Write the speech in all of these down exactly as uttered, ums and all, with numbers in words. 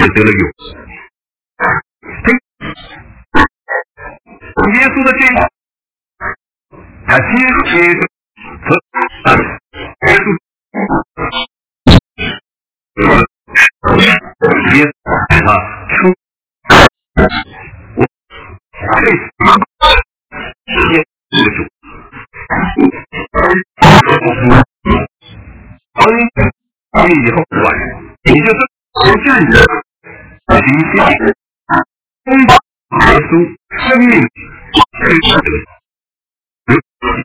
得了永生。耶稣的这他接接着和耶稣耶稣啊出我这耶稣主当你以后晚你就是不站着行心公道耶稣生命是得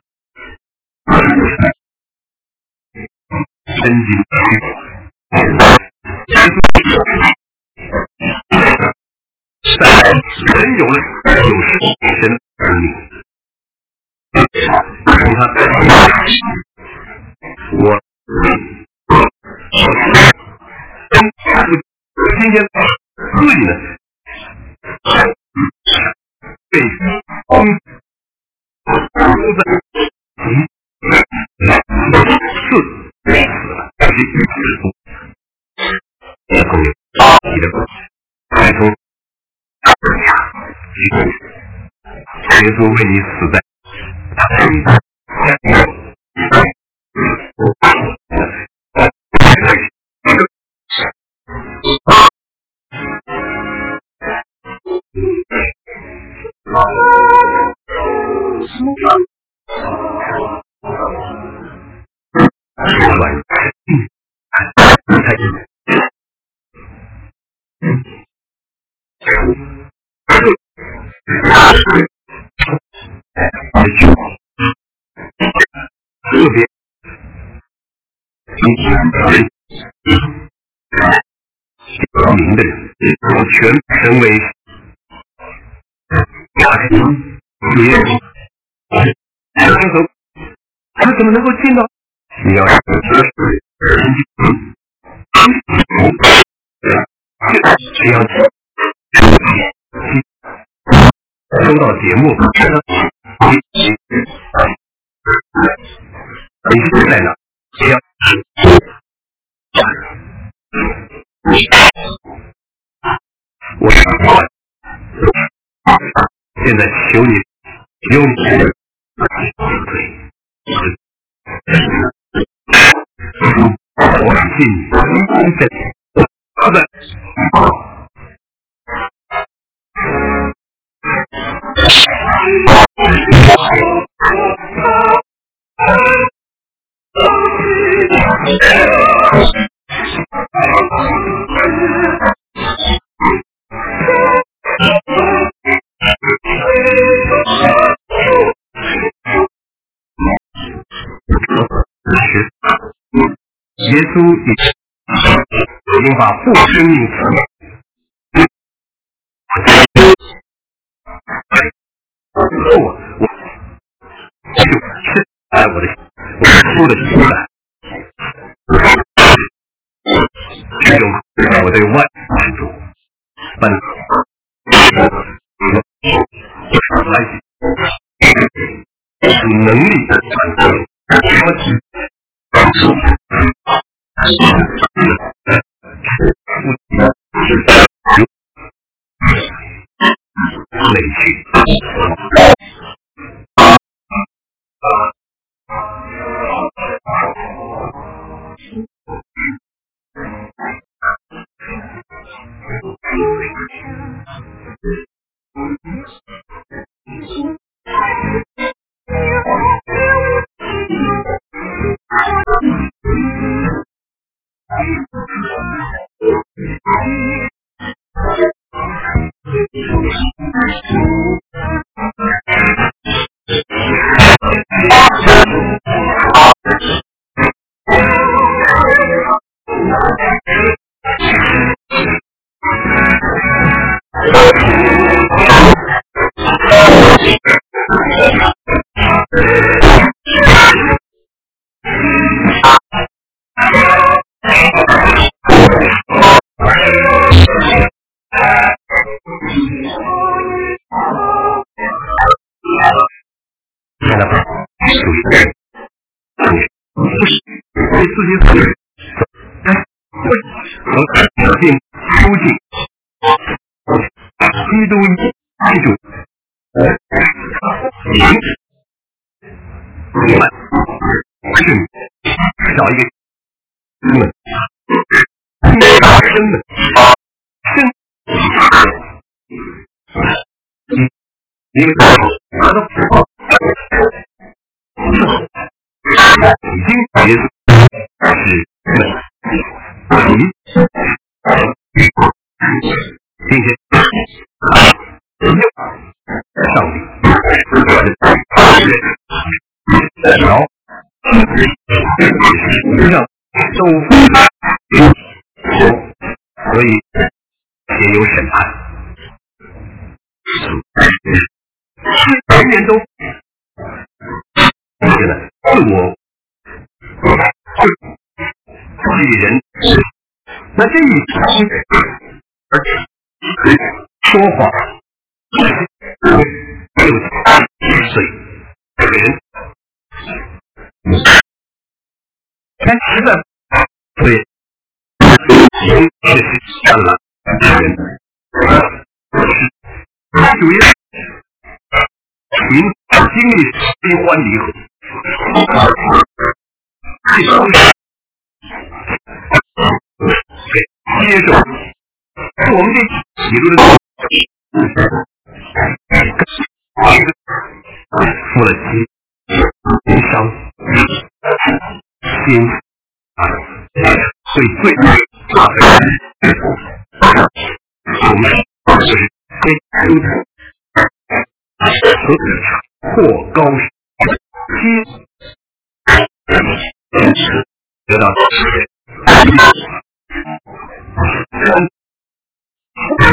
真经但人有了有时神儿女你看我今天罪呢被公都在四死了这是与之中你的开通耶稣为你死在他身上特别有名的人全成为耶稣他怎么能够进到你要只要收到节目你是在哪只要我现在求你用对我相信你好的耶稣已经把父生命我我就是爱我的我出的情感只有我对外程度本能力累去竟基督记住你你们是找一个你们生的生一个他的已经结束是你并且上帝然后让都所以也有审判人人都现在自我自己人那这一而说谎对所以这个人但实在所以确实看了这个人主要凭经历悲欢离合这都是接受我们这理论的付了情伤心最最大的我们就是跟和或高阶得到生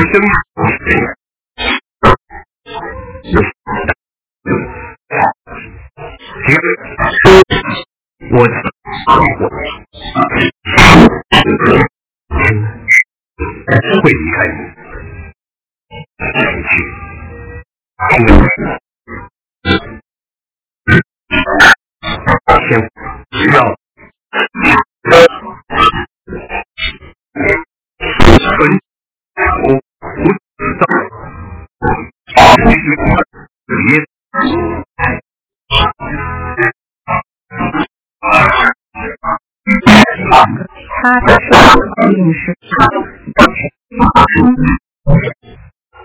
我我会离开你去先让本我不知道别他的生命是